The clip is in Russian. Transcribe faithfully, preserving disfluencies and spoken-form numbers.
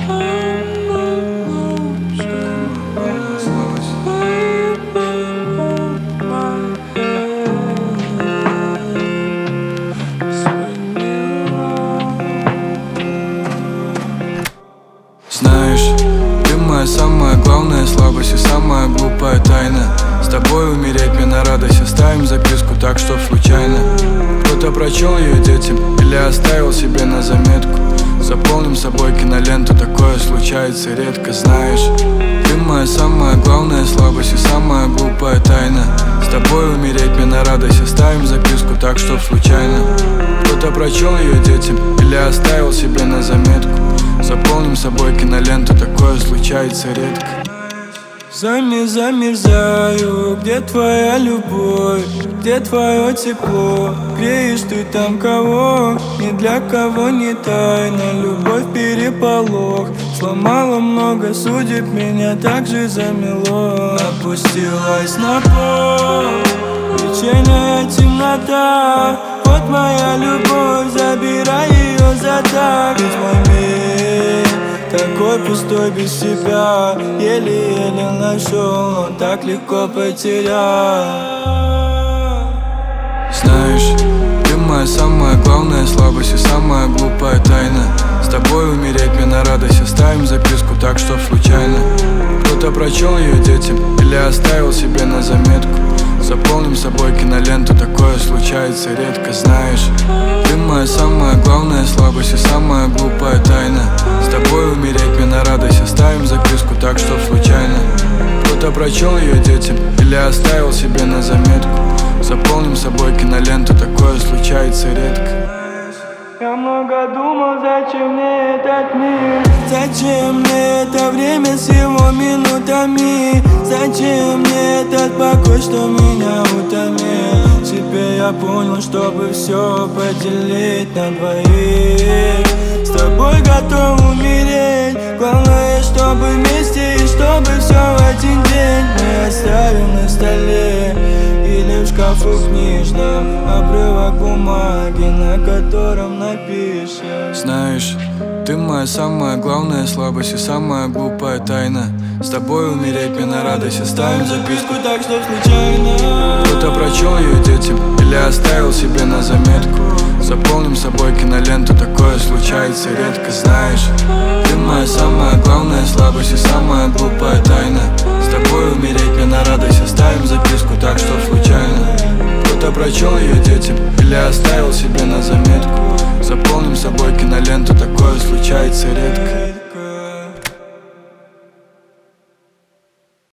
Знаешь, ты моя самая главная слабость и самая глупая тайна. С тобой умереть мне на радость. Оставим записку так, чтоб случайно кто-то прочел ее детям или оставил себе на заметку. Заполним собой киноленту, такое случается редко. Знаешь, ты моя самая главная слабость и самая глупая тайна. С тобой умереть мне на радость. Оставим записку так, чтоб случайно кто-то прочел ее детям или оставил себе на заметку. Заполним собой киноленту, такое случается редко. Зами замерзаю, где твоя любовь, где твое тепло? Греешь ты там кого, ни для кого не тайна. Любовь переполох, сломала много судеб, меня так же замело. Опустилась на пол, вечерняя темнота. Вот моя любовь, забирай ее за так. Ведь мой мир такой пустой без тебя, еле-еле нашел, но так легко потерял. Знаешь, ты моя самая главная слабость и самая глупая тайна. С тобой умереть мне на радость. Оставим записку так, чтоб случайно кто-то прочел ее детям или оставил себе на заметку. Заполним собой киноленту, такое случается редко. Знаешь, ты моя самая главная слабость и самая глупая тайна. С тобой умереть мне на радость. Оставим записку так, чтоб случайно кто-то прочел ее детям или оставил себе на заметку. Заполним собой киноленту, такое случается редко. Я много думал, зачем мне этот мир, зачем мне это время с его минутами, зачем мне этот покой, что меня утомил. Теперь я понял, чтобы все поделить на двоих. С тобой готов умереть, главное, чтобы вместе и чтобы все в один день мы оставим на столе или в шкафу книжном обрывок бумаги, на котором напишем. Знаешь, ты моя самая главная слабость и самая глупая тайна. С тобой умереть мне на радость. Оставим записку так, что случайно кто-то прочел ее детям или оставил себе на заметку. Заполним собой киноленту, такое случается редко. Знаешь, ты моя самая главная слабость и самая глупая тайна. С тобой умереть мне на радость. Оставим записку так, чтоб случайно кто-то прочел ее детям или оставил себе на заметку. Заполним собой киноленту, такое случается редко.